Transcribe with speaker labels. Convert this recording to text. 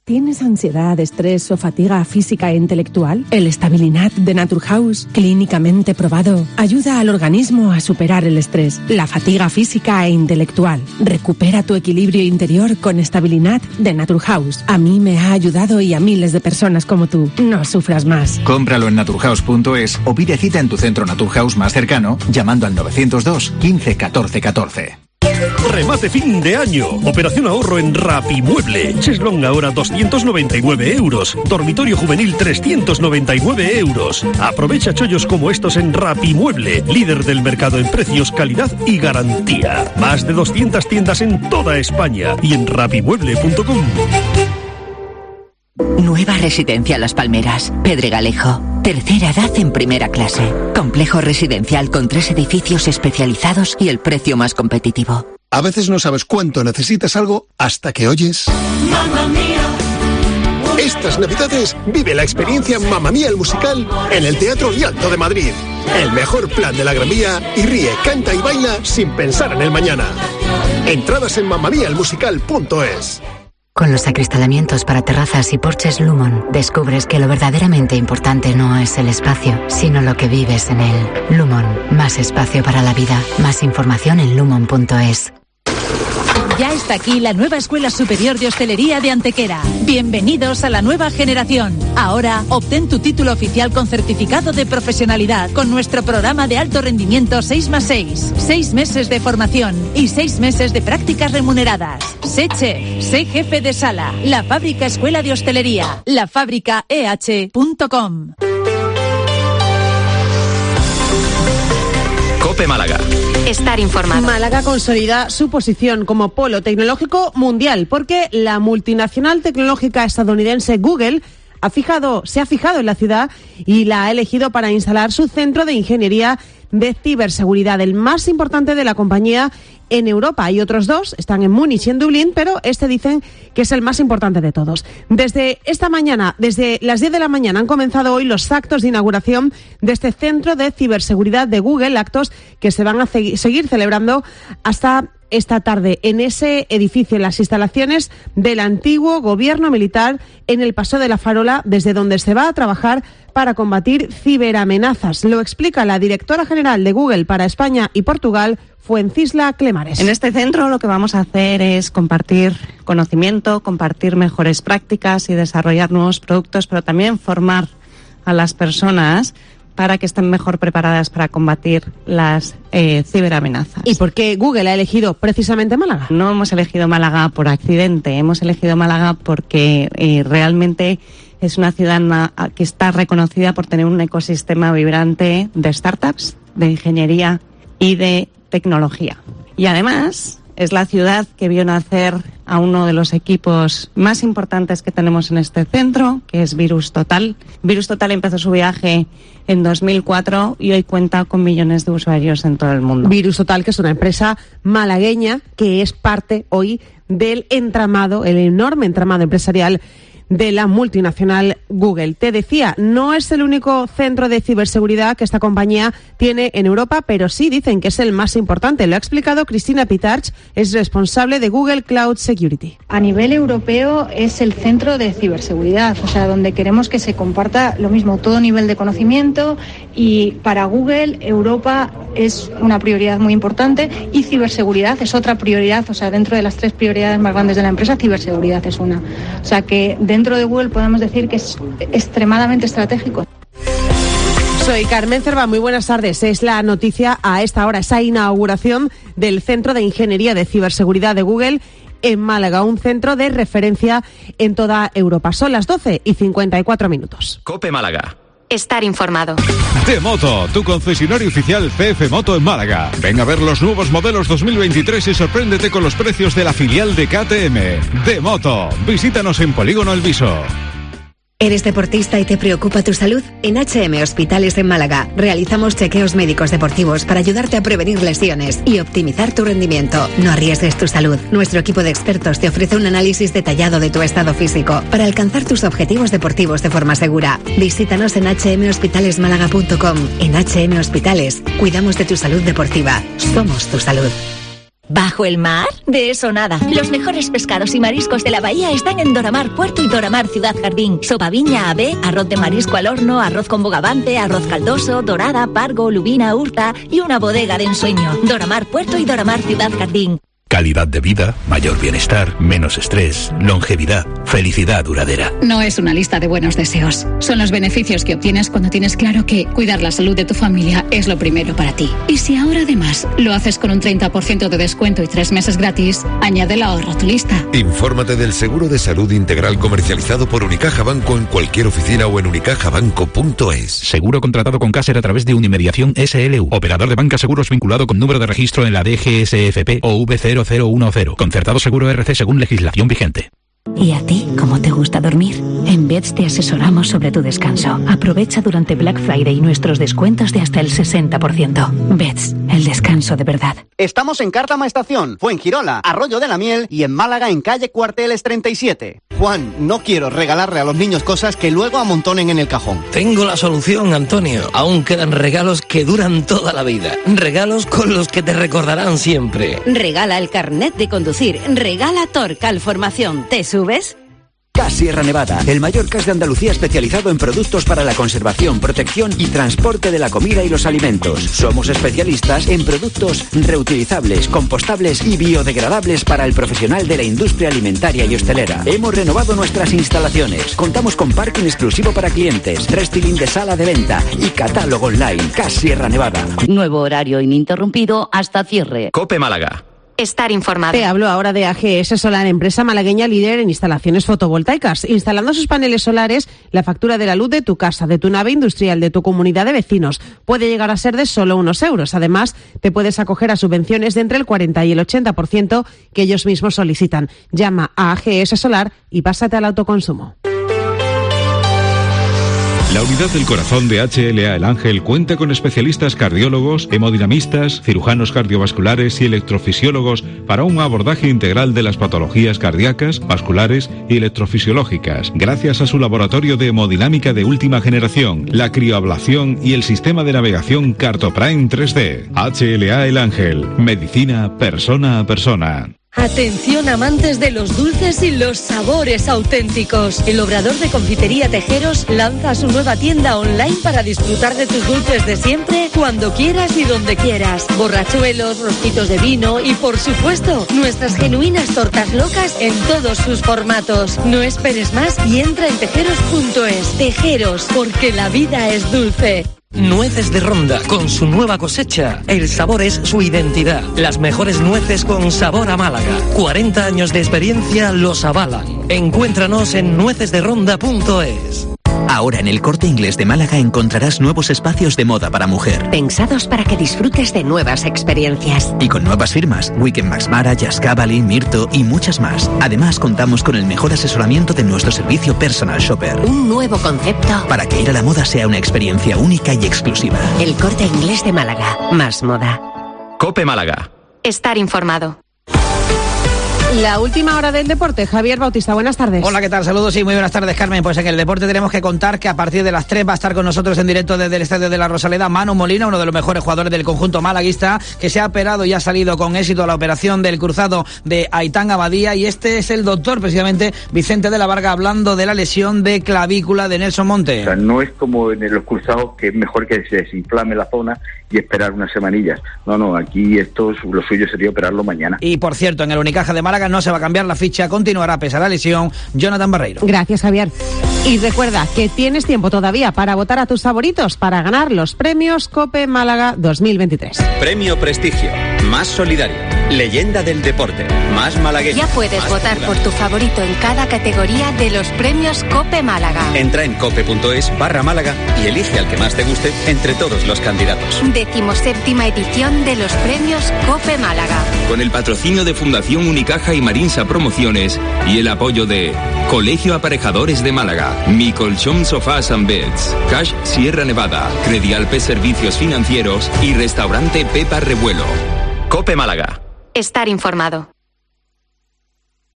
Speaker 1: ¿Tienes ansiedad, estrés o fatiga física e intelectual? El Stabilinat de Naturhaus, clínicamente probado, ayuda al organismo a superar el estrés, la fatiga física e intelectual. Recupera tu equilibrio interior con Stabilinat de Naturhaus. A mí me ha ayudado y a miles de personas como tú. No sufras más.
Speaker 2: Cómpralo en naturhaus.es o pide cita en tu centro Naturhaus más cercano llamando al 902 15 14 14.
Speaker 3: Remate fin de año. Operación ahorro en Rapimueble. Cheslong ahora 299 euros. Dormitorio juvenil 399 euros. Aprovecha chollos como estos en Rapimueble, líder del mercado en precios, calidad y garantía. Más de 200 tiendas en toda España y en rapimueble.com.
Speaker 4: Nueva residencia Las Palmeras, Pedregalejo. Tercera edad en primera clase. Complejo residencial con 3 edificios especializados y el precio más competitivo.
Speaker 5: A veces no sabes cuánto necesitas algo hasta que oyes ¡Mamma Mía! Estas Navidades vive la experiencia Mamma Mía el musical en el Teatro Rialto de Madrid. El mejor plan de la Gran Vía y ríe, canta y baila sin pensar en el mañana. Entradas en mamamiaelmusical.es.
Speaker 6: Con los acristalamientos para terrazas y porches Lumon, descubres que lo verdaderamente importante no es el espacio, sino lo que vives en él. Lumon, más espacio para la vida. Más información en lumon.es.
Speaker 7: Ya está aquí la nueva Escuela Superior de Hostelería de Antequera. Bienvenidos a la nueva generación. Ahora, obtén tu título oficial con certificado de profesionalidad con nuestro programa de alto rendimiento 6+6. 6 meses de formación y 6 meses de prácticas remuneradas. Sé chef, sé jefe de sala. La Fábrica Escuela de Hostelería. lafábricaeh.com.
Speaker 8: COPE Málaga.
Speaker 9: Estar informado. Málaga consolida su posición como polo tecnológico mundial porque la multinacional tecnológica estadounidense Google se ha fijado en la ciudad y la ha elegido para instalar su centro de ingeniería de ciberseguridad, el más importante de la compañía en Europa. Y otros 2 están en Múnich y en Dublín, pero este dicen que es el más importante de todos. Desde esta mañana, desde las 10 de la mañana, han comenzado hoy los actos de inauguración de este centro de ciberseguridad de Google, actos que se van a seguir celebrando hasta esta tarde en ese edificio, en las instalaciones del antiguo gobierno militar en el Paseo de la Farola, desde donde se va a trabajar para combatir ciberamenazas. Lo explica la directora general de Google para España y Portugal, Fuencisla Clemares.
Speaker 10: En este centro lo que vamos a hacer es compartir conocimiento, compartir mejores prácticas y desarrollar nuevos productos, pero también formar a las personas para que estén mejor preparadas para combatir las ciberamenazas.
Speaker 9: ¿Y por qué Google ha elegido precisamente Málaga?
Speaker 10: No hemos elegido Málaga por accidente, hemos elegido Málaga porque realmente es una ciudad que está reconocida por tener un ecosistema vibrante de startups, de ingeniería y de tecnología. Y además es la ciudad que vio nacer a uno de los equipos más importantes que tenemos en este centro, que es Virus Total. Virus Total empezó su viaje en 2004 y hoy cuenta con millones de usuarios en todo el mundo.
Speaker 9: Virus Total, que es una empresa malagueña que es parte hoy del entramado, el enorme entramado empresarial de la multinacional Google. Te decía, no es el único centro de ciberseguridad que esta compañía tiene en Europa, pero sí dicen que es el más importante. Lo ha explicado Cristina Pitarch, es responsable de Google Cloud Security.
Speaker 11: A nivel europeo es el centro de ciberseguridad, o sea, donde queremos que se comparta lo mismo, todo nivel de conocimiento, y para Google Europa es una prioridad muy importante y ciberseguridad es otra prioridad, o sea, dentro de las 3 prioridades más grandes de la empresa, ciberseguridad es una. O sea, que dentro de Google podemos decir que es extremadamente estratégico.
Speaker 9: Soy Carmen Cerva, muy buenas tardes. Es la noticia a esta hora, esa inauguración del Centro de Ingeniería de Ciberseguridad de Google en Málaga, un centro de referencia en toda Europa. Son las 12:54.
Speaker 8: COPE Málaga.
Speaker 9: Estar informado.
Speaker 12: D-Moto, tu concesionario oficial PF Moto en Málaga. Ven a ver los nuevos modelos 2023 y sorpréndete con los precios de la filial de KTM. D-Moto, visítanos en Polígono El Viso.
Speaker 13: ¿Eres deportista y te preocupa tu salud? En HM Hospitales en Málaga realizamos chequeos médicos deportivos para ayudarte a prevenir lesiones y optimizar tu rendimiento. No arriesgues tu salud. Nuestro equipo de expertos te ofrece un análisis detallado de tu estado físico para alcanzar tus objetivos deportivos de forma segura. Visítanos en hmhospitalesmálaga.com. En HM Hospitales cuidamos de tu salud deportiva. Somos tu salud.
Speaker 8: ¿Bajo el mar? De eso nada. Los mejores pescados y mariscos de la bahía están en Doramar Puerto y Doramar Ciudad Jardín. Sopa viña, ave, arroz de marisco al horno, arroz con bogavante, arroz caldoso, dorada, pargo, lubina, hurta y una bodega de ensueño. Doramar Puerto y Doramar Ciudad Jardín.
Speaker 14: Calidad de vida, mayor bienestar, menos estrés, longevidad, felicidad duradera.
Speaker 15: No es una lista de buenos deseos. Son los beneficios que obtienes cuando tienes claro que cuidar la salud de tu familia es lo primero para ti. Y si ahora además lo haces con un 30% de descuento y 3 meses gratis, añade el ahorro a tu lista.
Speaker 16: Infórmate del seguro de salud integral comercializado por Unicaja Banco en cualquier oficina o en unicajabanco.es.
Speaker 14: Seguro contratado con Caser a través de Unimediación SLU. Operador de banca seguros vinculado con número de registro en la DGSFP o V0010. Concertado seguro RC según legislación vigente.
Speaker 17: ¿Y a ti cómo te gusta dormir? En Beds te asesoramos sobre tu descanso. Aprovecha durante Black Friday nuestros descuentos de hasta el 60%. Beds, el descanso de verdad.
Speaker 18: Estamos en Cártama Estación, Fuengirola, Arroyo de la Miel y en Málaga en calle Cuarteles 37. Juan, no quiero regalarle a los niños cosas que luego amontonen en el cajón.
Speaker 19: Tengo la solución, Antonio. Aún quedan regalos que duran toda la vida. Regalos con los que te recordarán siempre.
Speaker 20: Regala el carnet de conducir. Regala Torcal Formación. ¿Te subes?
Speaker 21: CAS Sierra Nevada, el mayor CAS de Andalucía especializado en productos para la conservación, protección y transporte de la comida y los alimentos. Somos especialistas en productos reutilizables, compostables y biodegradables para el profesional de la industria alimentaria y hostelera. Hemos renovado nuestras instalaciones. Contamos con parking exclusivo para clientes, restyling de sala de venta y catálogo online. CAS Sierra Nevada.
Speaker 22: Nuevo horario ininterrumpido hasta cierre.
Speaker 23: COPE Málaga.
Speaker 20: Estar informado.
Speaker 9: Te hablo ahora de AGS Solar, empresa malagueña líder en instalaciones fotovoltaicas. Instalando sus paneles solares, la factura de la luz de tu casa, de tu nave industrial, de tu comunidad de vecinos puede llegar a ser de solo unos euros. Además, te puedes acoger a subvenciones de entre el 40 y el 80% que ellos mismos solicitan. Llama a AGS Solar y pásate al autoconsumo.
Speaker 12: La unidad del corazón de HLA El Ángel cuenta con especialistas cardiólogos, hemodinamistas, cirujanos cardiovasculares y electrofisiólogos para un abordaje integral de las patologías cardíacas, vasculares y electrofisiológicas, gracias a su laboratorio de hemodinámica de última generación, la crioablación y el sistema de navegación CartoPrime 3D. HLA El Ángel, medicina persona a persona.
Speaker 24: Atención amantes de los dulces y los sabores auténticos. El Obrador de Confitería Tejeros lanza su nueva tienda online para disfrutar de tus dulces de siempre, cuando quieras y donde quieras. Borrachuelos, rosquitos de vino y, por supuesto, nuestras genuinas tortas locas en todos sus formatos. No esperes más y entra en tejeros.es. Tejeros, porque la vida es dulce.
Speaker 19: Nueces de Ronda, con su nueva cosecha. El sabor es su identidad. Las mejores nueces con sabor a Málaga. 40 años de experiencia los avalan. Encuéntranos en nuecesderonda.es.
Speaker 25: Ahora en el Corte Inglés de Málaga encontrarás nuevos espacios de moda para mujer.
Speaker 20: Pensados para que disfrutes de nuevas experiencias.
Speaker 25: Y con nuevas firmas, Weekend Max Mara, Jazz Cavalry, Mirto y muchas más. Además, contamos con el mejor asesoramiento de nuestro servicio Personal Shopper.
Speaker 20: Un nuevo concepto
Speaker 25: para que ir a la moda sea una experiencia única y exclusiva.
Speaker 20: El Corte Inglés de Málaga. Más moda.
Speaker 23: COPE Málaga.
Speaker 20: Estar informado.
Speaker 9: La última hora del deporte. Javier Bautista, buenas tardes.
Speaker 26: Hola, ¿qué tal? Saludos y muy buenas tardes, Carmen. Pues en el deporte tenemos que contar que a partir de las 3 va a estar con nosotros en directo desde el Estadio de la Rosaleda Manu Molina, uno de los mejores jugadores del conjunto malaguista, que se ha operado y ha salido con éxito a la operación del cruzado de Aitán Abadía, y este es el doctor, precisamente, Vicente de la Varga, hablando de la lesión de clavícula de Nelson Monte.
Speaker 27: O sea, no es como en los cruzados, que es mejor que se desinflame la zona y esperar unas semanillas. No, aquí lo suyo sería operarlo mañana.
Speaker 26: Y por cierto, en el Unicaja de Málaga no se va a cambiar la ficha, continuará pese a la lesión Jonathan Barreiro.
Speaker 9: Gracias, Javier. Y recuerda que tienes tiempo todavía para votar a tus favoritos para ganar los premios COPE Málaga 2023.
Speaker 28: Premio Prestigio, más solidario, leyenda del deporte, más malagueño.
Speaker 20: Ya puedes votar por tu favorito en cada categoría de los premios COPE Málaga.
Speaker 28: Entra en cope.es/Málaga y elige al que más te guste entre todos los candidatos.
Speaker 20: 17ª edición de los premios COPE Málaga.
Speaker 28: Con el patrocinio de Fundación Unicaja y Marinsa Promociones y el apoyo de Colegio Aparejadores de Málaga, Mi Colchón Sofás and Beds, Cash Sierra Nevada, Credialpe Servicios Financieros y Restaurante Pepa Revuelo. COPE Málaga.
Speaker 20: Estar informado.